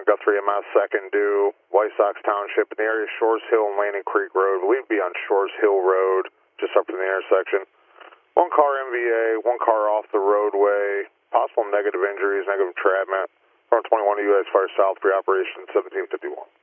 1, Guthrie MS, second due, White Sox Township in the area, Shores Hill and Landing Creek Road. Believe to be on Shores Hill Road, just up from the intersection. 1 car MVA, 1 car off the roadway, possible negative injuries, negative entrapment. From 21 U.S. Fire South, pre-operation 1751.